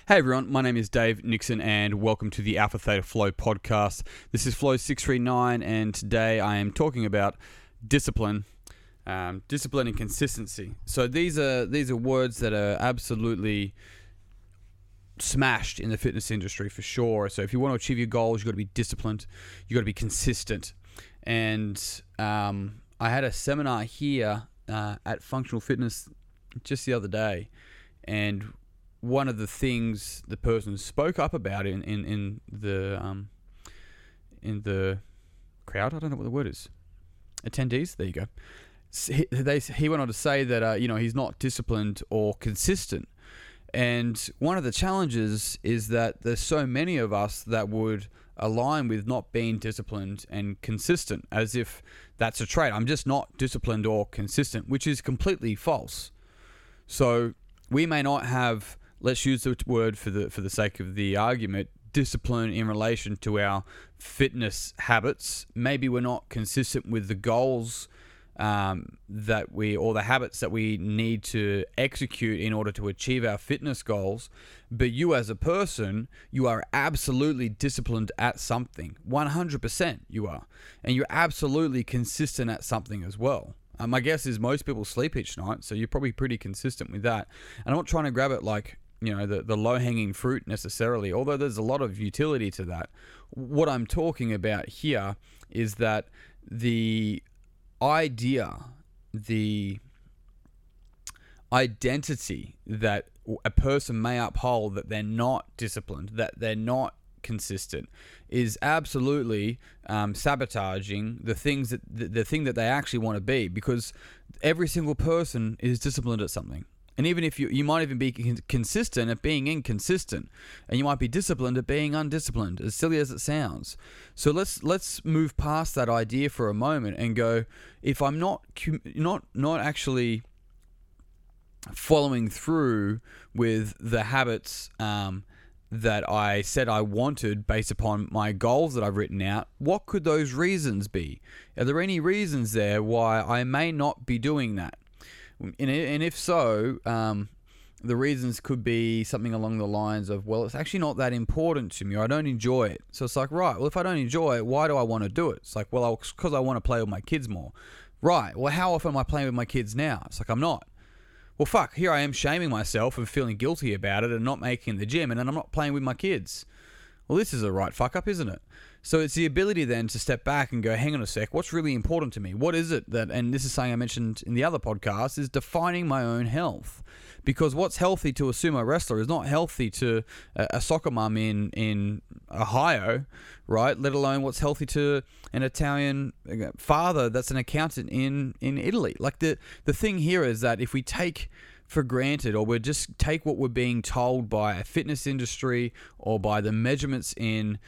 Hey everyone, my name is Dave Nixon and welcome to the Alpha Theta Flow podcast. This is Flow 639 and today I am talking about discipline, discipline and consistency. So these are words that are absolutely smashed in the fitness industry for sure. So if you want to achieve your goals, you've got to be disciplined, you've got to be consistent. And I had a seminar here at Functional Fitness just the other day, and one of the things the person spoke up about in the crowd, I don't know what the word is, attendees, there you go. He went on to say that he's not disciplined or consistent, and one of the challenges is that there's so many of us that would align with not being disciplined and consistent, as if that's a trait. I'm just not disciplined or consistent, which is completely false. So we may not have, let's use the word for the sake of the argument, discipline in relation to our fitness habits. Maybe we're not consistent with the goals or the habits that we need to execute in order to achieve our fitness goals. But you as a person, you are absolutely disciplined at something. 100% you are. And you're absolutely consistent at something as well. My guess is most people sleep each night, so you're probably pretty consistent with that. And I'm not trying to grab it like, the low-hanging fruit necessarily, although there's a lot of utility to that. What I'm talking about here is that the idea, the identity that a person may uphold that they're not disciplined, that they're not consistent, is absolutely sabotaging the thing that they actually want to be, because every single person is disciplined at something. And even if you might even be consistent at being inconsistent, and you might be disciplined at being undisciplined, as silly as it sounds. So let's move past that idea for a moment and go, if I'm not actually following through with the habits that I said I wanted based upon my goals that I've written out, what could those reasons be? Are there any reasons there why I may not be doing that? And if so, the reasons could be something along the lines of, well, it's actually not that important to me, or I don't enjoy it. So it's like, right, well, if I don't enjoy it, why do I want to do it? It's like, well, because I want to play with my kids more. Right, well, how often am I playing with my kids now? It's like, I'm not. Well, fuck, here I am shaming myself and feeling guilty about it and not making the gym, and then I'm not playing with my kids. Well, this is a right fuck up, isn't it? So it's the ability then to step back and go, hang on a sec, what's really important to me? What is it that, and this is something I mentioned in the other podcast, is defining my own health. Because what's healthy to a sumo wrestler is not healthy to a soccer mum in Ohio, right? Let alone what's healthy to an Italian father that's an accountant in Italy. Like the thing here is that if we take for granted, or we just take what we're being told by a fitness industry or by the measurements in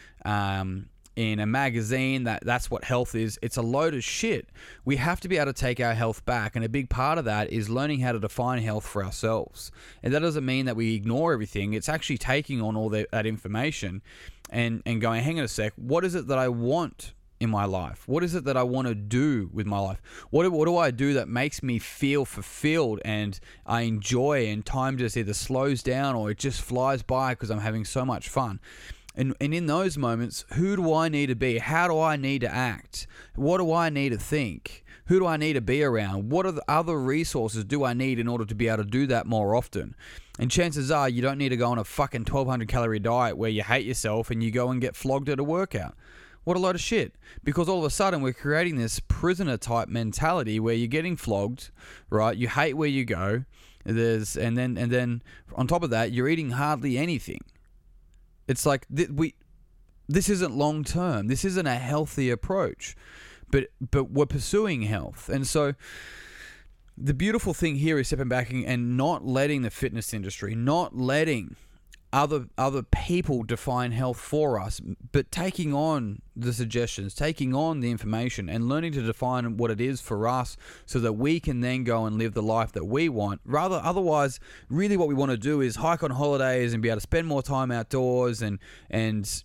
a magazine that's what health is, it's a load of shit. We have to be able to take our health back, and a big part of that is learning how to define health for ourselves. And that doesn't mean that we ignore everything. It's actually taking on all that information and going, hang on a sec, what is it that I want in my life? What is it that I want to do with my life? What do I do that makes me feel fulfilled and I enjoy, and time just either slows down or it just flies by because I'm having so much fun? And in those moments, who do I need to be? How do I need to act? What do I need to think? Who do I need to be around? What are the other resources do I need in order to be able to do that more often? And chances are you don't need to go on a fucking 1,200 calorie diet where you hate yourself and you go and get flogged at a workout. What a load of shit. Because all of a sudden we're creating this prisoner type mentality where you're getting flogged, right? You hate where you go. And then on top of that, you're eating hardly anything. It's like this isn't long term. This isn't a healthy approach. But we're pursuing health. And so the beautiful thing here is stepping back and not letting the fitness industry, not letting other people define health for us, but taking on the suggestions, taking on the information and learning to define what it is for us so that we can then go and live the life that we want. Otherwise, really what we want to do is hike on holidays and be able to spend more time outdoors and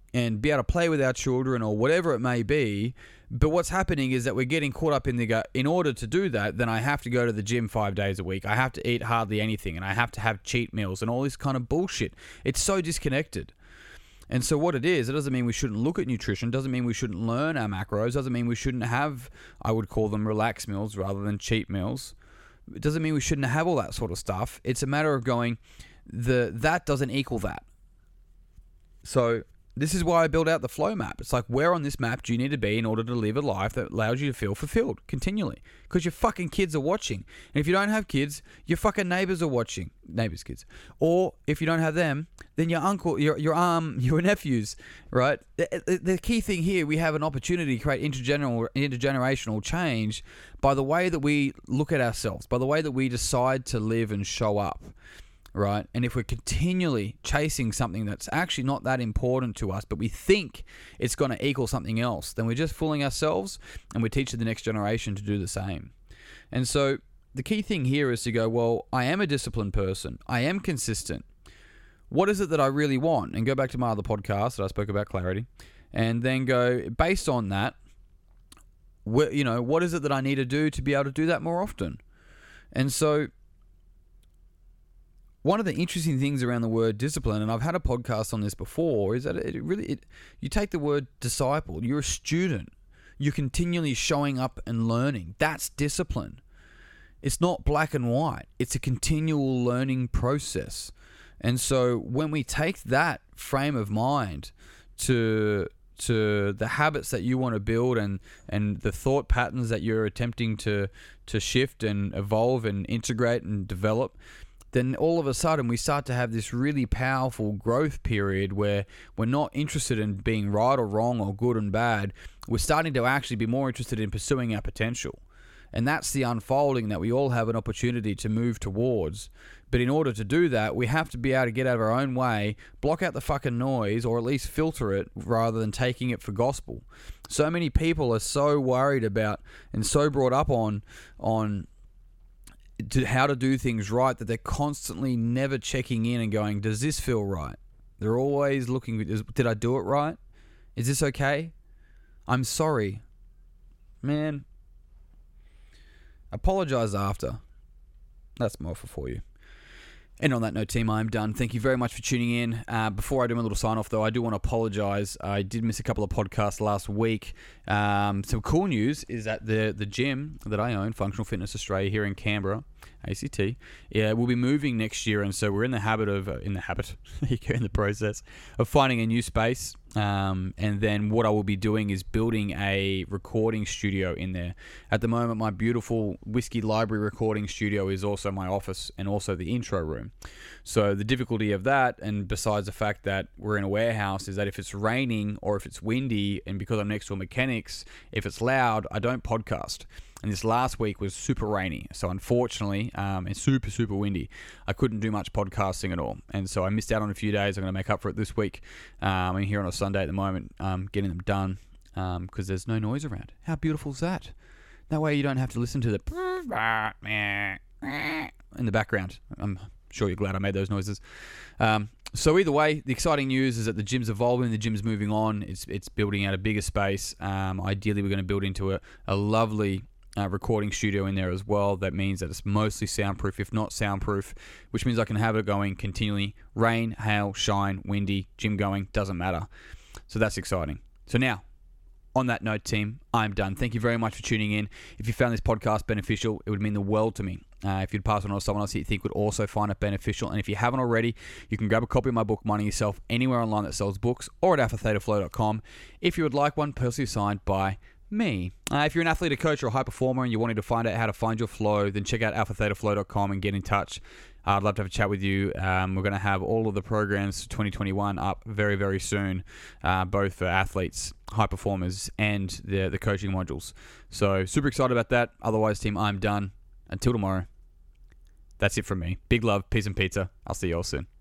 and be able to play with our children or whatever it may be. But what's happening is that we're getting caught up in order to do that, then I have to go to the gym 5 days a week. I have to eat hardly anything, and I have to have cheat meals and all this kind of bullshit. It's so disconnected. And so what it doesn't mean we shouldn't look at nutrition, doesn't mean we shouldn't learn our macros, doesn't mean we shouldn't have, I would call them relax meals rather than cheat meals. It doesn't mean we shouldn't have all that sort of stuff. It's a matter of going, that doesn't equal that. So this is why I build out the flow map. It's like, where on this map do you need to be in order to live a life that allows you to feel fulfilled continually? Because your fucking kids are watching. And if you don't have kids, your fucking neighbors are watching. Neighbors' kids. Or if you don't have them, then your uncle, your nephews, right? The key thing here, we have an opportunity to create intergenerational change by the way that we look at ourselves, by the way that we decide to live and show up. Right? And if we're continually chasing something that's actually not that important to us, but we think it's going to equal something else, then we're just fooling ourselves, and we're teaching the next generation to do the same. And so the key thing here is to go, well, I am a disciplined person. I am consistent. What is it that I really want? And go back to my other podcast that I spoke about clarity, and then go, based on that, what is it that I need to do to be able to do that more often? And so one of the interesting things around the word discipline, and I've had a podcast on this before, is that you take the word disciple, you're a student, you're continually showing up and learning. That's discipline. It's not black and white. It's a continual learning process. And so when we take that frame of mind to the habits that you want to build and the thought patterns that you're attempting to shift and evolve and integrate and develop, then all of a sudden we start to have this really powerful growth period where we're not interested in being right or wrong or good and bad. We're starting to actually be more interested in pursuing our potential. And that's the unfolding that we all have an opportunity to move towards. But in order to do that, we have to be able to get out of our own way, block out the fucking noise, or at least filter it rather than taking it for gospel. So many people are so worried about and so brought up on how to do things right that they're constantly never checking in and going, does this feel right? They're always looking, did I do it right? Is this okay? I'm sorry. Man, apologize after. That's my offer for you. And on that note, team, I'm done. Thank you very much for tuning in. Before I do my little sign-off, though, I do want to apologize. I did miss a couple of podcasts last week. Some cool news is that the gym that I own, Functional Fitness Australia, here in Canberra, ACT, we'll be moving next year, and so we're in the process of finding a new space. And then what I will be doing is building a recording studio in there. At the moment, my beautiful Whiskey Library recording studio is also my office and also the intro room. So the difficulty of that, and besides the fact that we're in a warehouse, is that if it's raining or if it's windy, and because I'm next to a mechanics, if it's loud, I don't podcast. And this last week was super rainy. So unfortunately, and super, super windy, I couldn't do much podcasting at all. And so I missed out on a few days. I'm going to make up for it this week. I'm here on a Sunday at the moment, getting them done because there's no noise around. How beautiful is that? That way you don't have to listen to the in the background. I'm sure you're glad I made those noises. So either way, the exciting news is that the gym's evolving, the gym's moving on. It's building out a bigger space. Ideally, we're going to build into a lovely recording studio in there as well. That means that it's mostly soundproof, if not soundproof, which means I can have it going continually. Rain, hail, shine, windy, gym going, doesn't matter. So that's exciting. So now, on that note, team, I'm done. Thank you very much for tuning in. If you found this podcast beneficial, it would mean the world to me. If you'd pass it on to someone else that you think would also find it beneficial. And if you haven't already, you can grab a copy of my book, Money Yourself, anywhere online that sells books or at alphathetaflow.com. If you would like one, personally signed by me. If you're an athlete, a coach, or a high performer and you're wanting to find out how to find your flow, then check out alphathetaflow.com and get in touch. I'd love to have a chat with you. We're going to have all of the programs for 2021 up very, very soon, both for athletes, high performers, and the coaching modules. So super excited about that. Otherwise, team, I'm done. Until tomorrow, that's it from me. Big love, peace and pizza. I'll see you all soon.